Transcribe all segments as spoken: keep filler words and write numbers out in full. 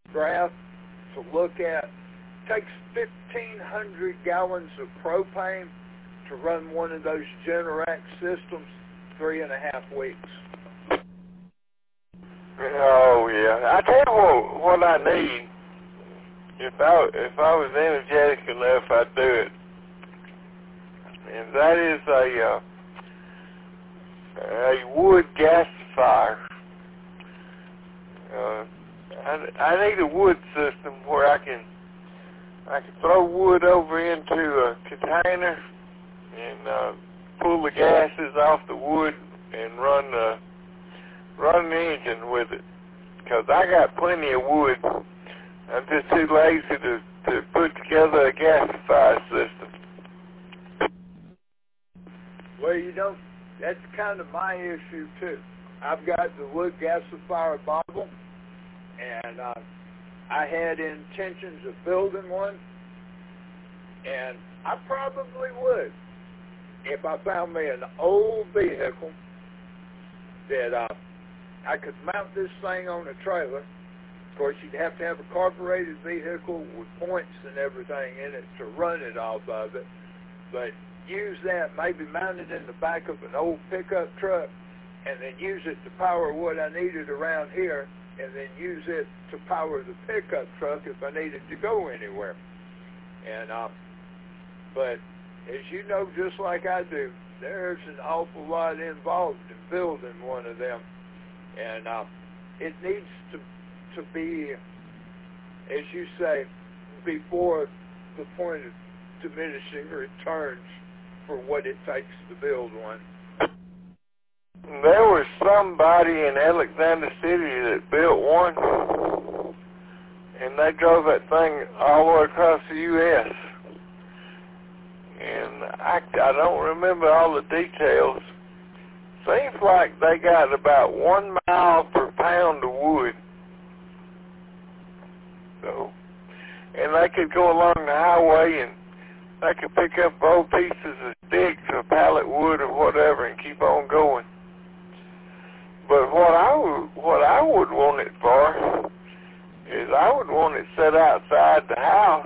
graph to look at. Takes fifteen hundred gallons of propane to run one of those Generac systems, three and a half weeks. Oh yeah, I tell you what, what I need. If I if I was energetic enough, I'd do it. And that is a uh, a wood gasifier. Uh, I, I need a wood system where I can I can throw wood over into a container and uh, pull the gases off the wood and run the run the engine with it. Because I got plenty of wood. I'm just too lazy to to put together a gasifier system. Well, you know, that's kind of my issue too. I've got the wood gasifier bottle, and uh, I had intentions of building one, and I probably would if I found me an old vehicle that uh, I could mount this thing on a trailer. Of course, you'd have to have a carbureted vehicle with points and everything in it to run it off of it, but use that, maybe mount it in the back of an old pickup truck, and then use it to power what I needed around here, and then use it to power the pickup truck if I needed to go anywhere. And uh, but as you know, just like I do, there's an awful lot involved in building one of them, and uh, it needs to to be, as you say, before the point of diminishing returns for what it takes to build one. There was somebody in Alexander City that built one, and they drove that thing all the way across the U S And I, I don't remember all the details. Seems like they got about one mile per pound of wood. So, and they could go along the highway and they could pick up old pieces of sticks or pallet wood or whatever and keep on going. But what I would, what I would want it for is I would want it set outside the house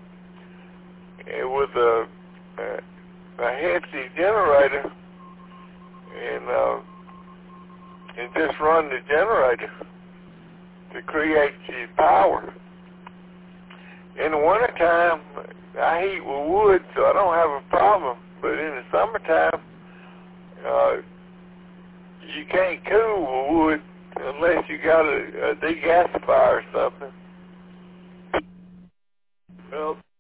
with a, a, a hefty generator and uh, and just run the generator to create the power. In the wintertime, I heat with wood, so I don't have a problem. But in the summertime, uh, you can't cool with wood unless you got a, a degasifier or something. Well,